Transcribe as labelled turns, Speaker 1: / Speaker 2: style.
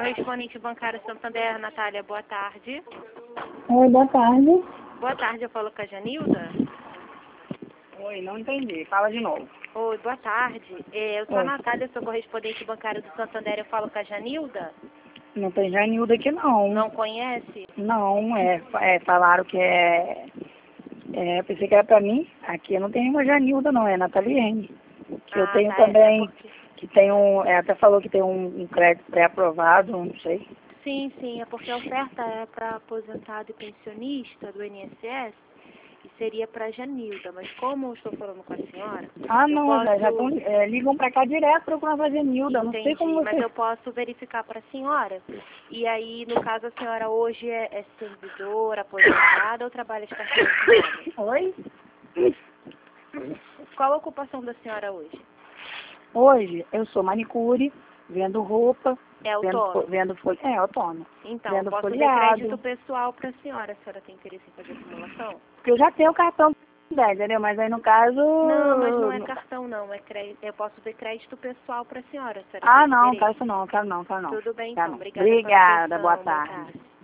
Speaker 1: correspondente bancário Santander, Natália, boa tarde.
Speaker 2: Oi, boa tarde.
Speaker 1: Boa tarde, eu falo com a Janilda.
Speaker 2: Oi, não entendi. Fala de novo.
Speaker 1: Oi, boa tarde. Eu sou a
Speaker 2: Oi.
Speaker 1: Natália, sou correspondente bancário do Santander, eu falo com a Janilda.
Speaker 2: Não tem Janilda aqui, não.
Speaker 1: Não conhece?
Speaker 2: Não, falaram que pensei que era pra mim. Aqui eu não tenho uma Janilda, não, é Nataliene. Que eu tenho
Speaker 1: tá,
Speaker 2: também,
Speaker 1: porque...
Speaker 2: que tem até falou que tem um crédito pré-aprovado, não sei.
Speaker 1: Sim, é porque a oferta é para aposentado e pensionista do INSS e seria para Janilda, mas como eu estou falando com a senhora,
Speaker 2: Ah,
Speaker 1: eu
Speaker 2: não,
Speaker 1: posso...
Speaker 2: já tão, ligam pra cá direto procurando a Janilda, não sei como
Speaker 1: Entendi, mas
Speaker 2: você...
Speaker 1: eu posso verificar para a senhora. E aí, no caso, a senhora hoje é servidora, aposentada ou trabalha de carteira assinada?
Speaker 2: Oi?
Speaker 1: Qual a ocupação da senhora hoje?
Speaker 2: Hoje eu sou manicure, vendo roupa,
Speaker 1: É autônomo?
Speaker 2: vendo folha, autônomo.
Speaker 1: Então, eu
Speaker 2: Vendo
Speaker 1: posso ver
Speaker 2: folheado.
Speaker 1: crédito pessoal para a senhora tem interesse em fazer simulação?
Speaker 2: Porque eu já tenho o cartão da entendeu? Mas aí no caso...
Speaker 1: Não, mas não é cartão não, é crédito. Eu posso ver crédito pessoal para a senhora tem
Speaker 2: não,
Speaker 1: interesse?
Speaker 2: quero isso não, quero não.
Speaker 1: Tudo bem,
Speaker 2: Quero
Speaker 1: então.
Speaker 2: não.
Speaker 1: Obrigada pela
Speaker 2: Obrigada,
Speaker 1: atenção.
Speaker 2: boa
Speaker 1: Boa
Speaker 2: tarde.
Speaker 1: tarde.